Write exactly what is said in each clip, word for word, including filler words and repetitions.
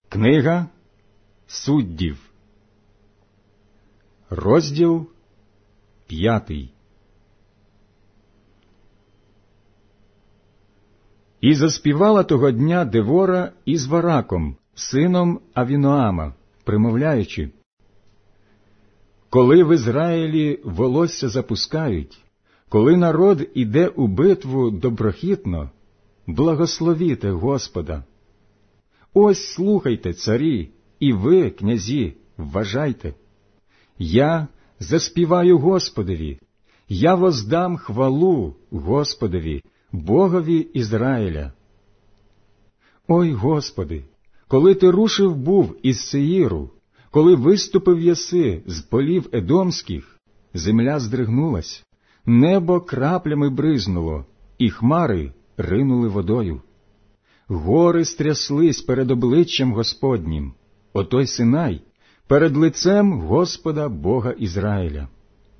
Книга Суддів, розділ п'ятий. І заспівала того дня Девора із Вараком, сином Авіноама, примовляючи: коли в Ізраїлі волосся запускають, коли народ іде у битву доброхітно, благословіте Господа. Ось слухайте, царі, і ви, князі, вважайте. Я заспіваю Господові, я воздам хвалу Господові, Богові Ізраїля. Ой, Господи, коли ти рушив був із Сеїру, коли виступив єси з полів Едомських, земля здригнулась, небо краплями бризнуло, і хмари ринули водою. Гори стряслись перед обличчям Господнім, отой Синай, перед лицем Господа Бога Ізраїля.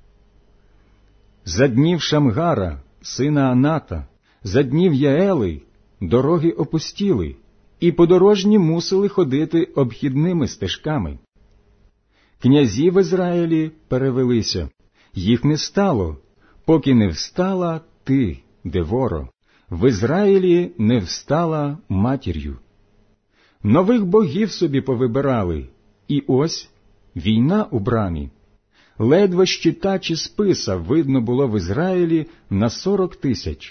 За днів Шамгара, сина Аната, за днів Яели, дороги опустіли, і подорожні мусили ходити обхідними стежками. Князі в Ізраїлі перевелися, їх не стало, поки не встала ти, Деворо, в Ізраїлі не встала матір'ю. Нових богів собі повибирали, і ось війна у брамі. Ледве щита чи списа видно було в Ізраїлі на сорок тисяч.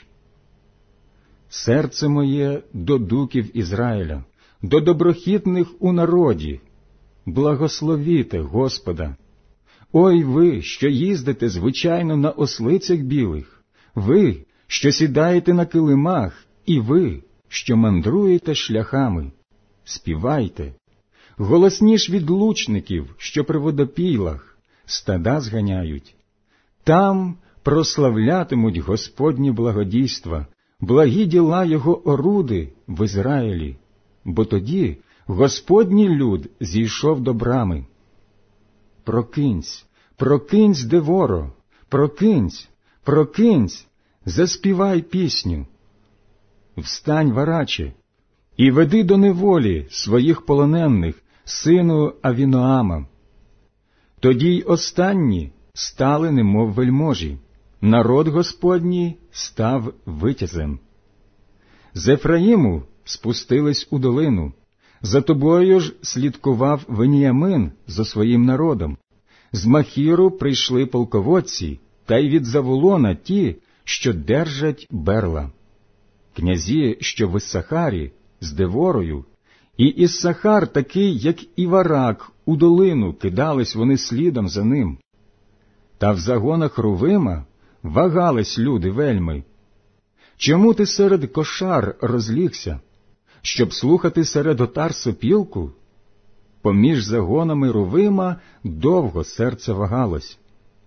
Серце моє до дуків Ізраїля, до доброхітних у народі. Благословіте Господа. Ой ви, що їздите звичайно на ослицях білих, ви, що сідаєте на килимах, і ви, що мандруєте шляхами. Співайте, голосніш від лучників, що при водопійлах, стада зганяють. Там прославлятимуть Господні благодійства, благі діла Його оруди в Ізраїлі, бо тоді Господній люд зійшов до брами. Прокинься, прокинься, Деворо, прокинься, прокинься, заспівай пісню. Встань, Вараче, і веди до неволі своїх полонених, сину Авіноама. Тоді й останні стали немов вельможі, народ Господній став витязем. З Ефраїму спустились у долину, за тобою ж слідкував Веніямин зо своїм народом. З Махіру прийшли полководці, та й від Заволона ті, що держать берла. Князі, що в Іссахарі, з Деворою, і Іссахар такий, як і Варак, у долину кидались вони слідом за ним. Та в загонах Рувима вагались люди вельми. Чому ти серед кошар розлігся, щоб слухати серед отар сопілку? Поміж загонами Рувима довго серце вагалось.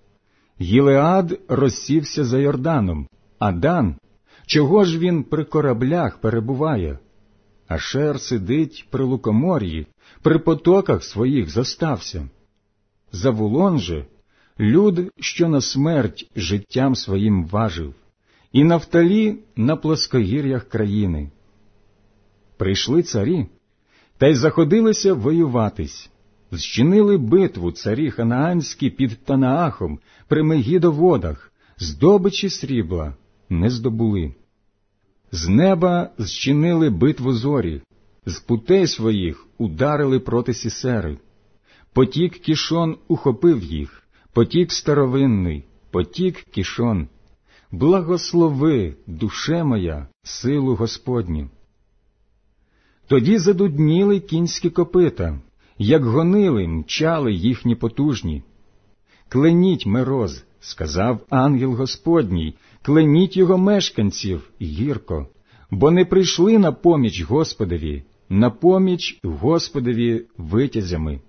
Гілеад розсівся за Йорданом, а Дан, чого ж він при кораблях перебуває? Ашер сидить при лукомор'ї, при потоках своїх зостався. Заволон же — люд, що на смерть життям своїм важив, і Нафталі на плоскогір'ях країни. Прийшли царі, та й заходилися воюватись. Зчинили битву царі ханаанські під Танаахом при Мегідоводах, здобичі срібла не здобули. З неба зчинили битву зорі, з путей своїх ударили проти Сісери. Потік Кішон ухопив їх, потік старовинний, потік Кішон. Благослови, душе моя, силу Господню. Тоді задудніли кінські копита, як гонили, мчали їхні потужні. Кленіть Мероз, сказав ангел Господній, кленіть його мешканців гірко, бо не прийшли на поміч Господові, на поміч Господові витязями.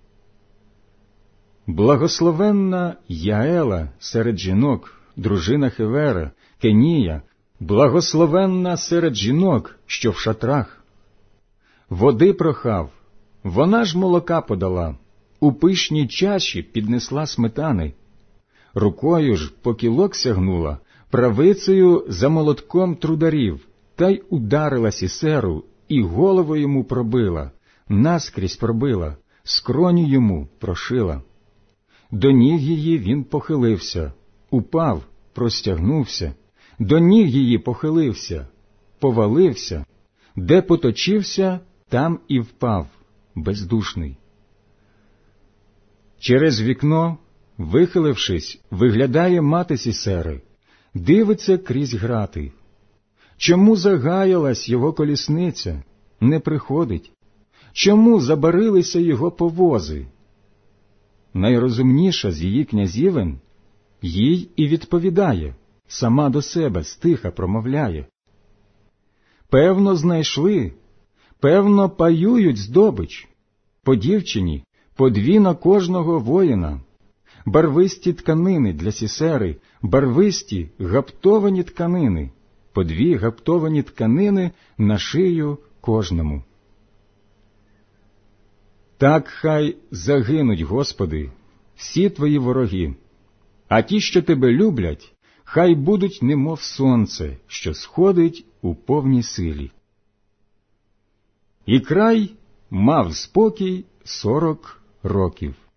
Благословенна Яела серед жінок, дружина Хевера, Кенія, благословенна серед жінок, що в шатрах. Води прохав, вона ж молока подала, у пишній чаші піднесла сметани. Рукою ж по кілок сягнула, правицею за молотком трударів, та й ударила Сісеру, і голову йому пробила, наскрізь пробила, скроню йому прошила. До ніг її він похилився, упав, простягнувся, до ніг її похилився, повалився, де поточився, там і впав, бездушний. Через вікно, вихилившись, виглядає мати Сісери, дивиться крізь грати. Чому загаялась його колісниця, не приходить? Чому забарилися його повози? Найрозумніша з її князівен їй і відповідає, сама до себе стиха промовляє. Певно, знайшли, певно, паюють здобич, по дівчині, по дві на кожного воїна, барвисті тканини для Сісери, барвисті гаптовані тканини, по дві гаптовані тканини на шию кожному. Так хай загинуть, Господи, всі Твої вороги, а ті, що Тебе люблять, хай будуть немов сонце, що сходить у повній силі. І край мав спокій сорок років.